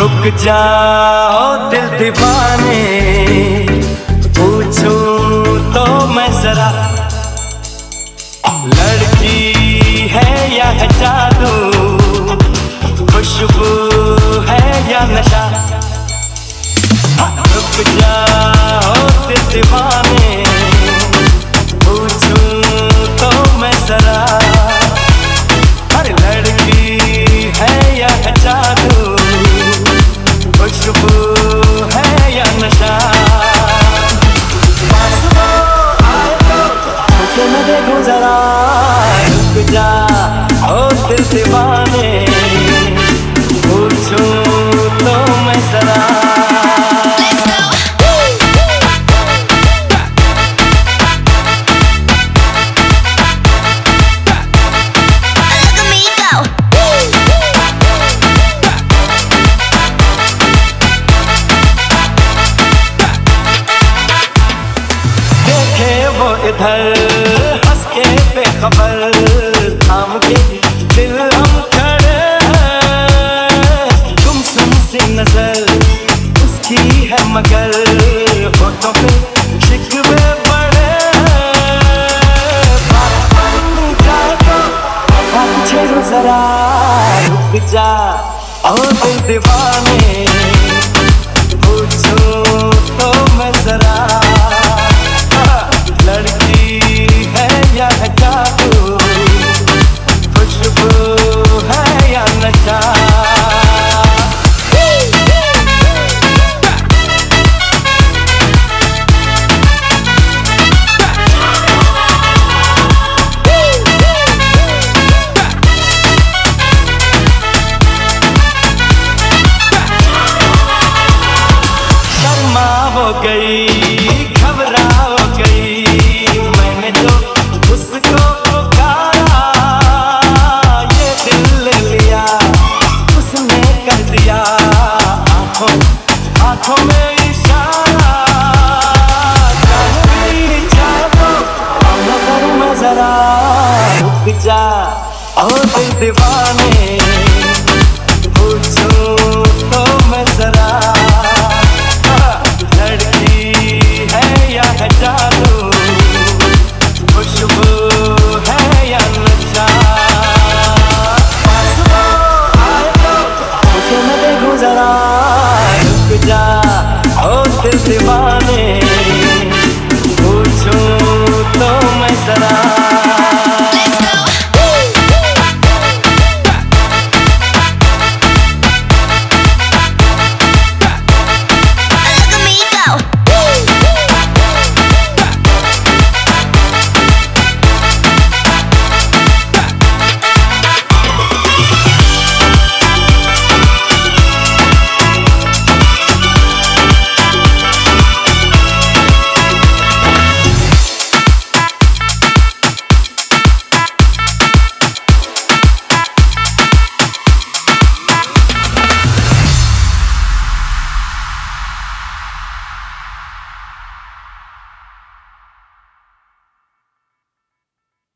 रुक जाओ दिल दीवाने, पूछूं तो मैं जरा, लड़की है या है जादू, खुशबू है या नशा। रुक जाओ दिल दीवाने, पूछूं तो मैं जरा, हर लड़की है या है जादू, खुशबू है या नशा। पास वो आए तो मुझे न देखो जरा, रुक जा ओ दिल दीवाने, पूछूं तो मैं जरा। इधर हंस के बेखबर, थाम के दिल हम खड़े हैं, गुमसुम सी नजर उसकी है मगर, होठों पे शिकवे बड़े हैं। बात बन जाए तो पूछे जरा, रुक जा ओ दिल दीवाने, पूछूं तो मैं जरा, लड़की है या है जादू, खुशबू है या नशा। शर्मा हो गई, घबरा हो गई, मैंने जो उसको पुकारा, ये दिल ले लिया उसने कर दिया, आंखों आंखों में इशारा। जान भी जाए तो न करूं मैं जरा, रुक जा ओ दिल दीवाने।